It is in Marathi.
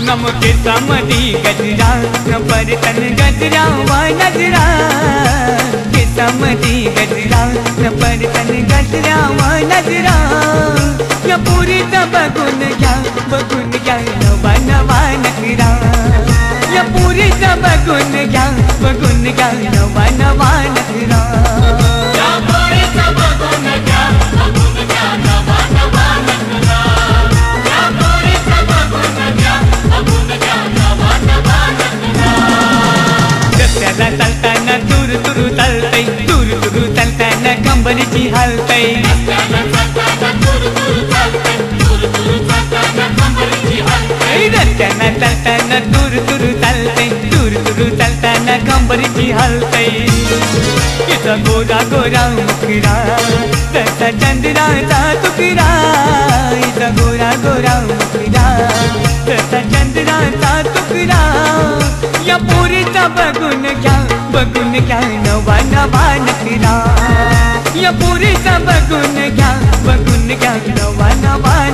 नमके समधी गजरा न परतन गजरा व नजरा के समधी गजरा न परतन गजरा व नजरा या पुरी बगुन घ्या नवा नवा नखरा या पुरी बगुन घ्या नवा नवा नखरा रस्त्याला चालताना दूर दूर चालतय दूर दूर चालताना कंबरची हालतय रस्त्याला चालताना दूर दूर चालतय दूर दूर चालताना कंबरची हालतय इथं गोरा गोरा मुखरा तसा चंद्राचा तुकडा इथं गोरा गोरा मुखरा तसा चंद्राचा तुकडा या पोरीचा बघून घ्या नवा नवा नखरा या पोरीचा बघून घ्या नवा नवा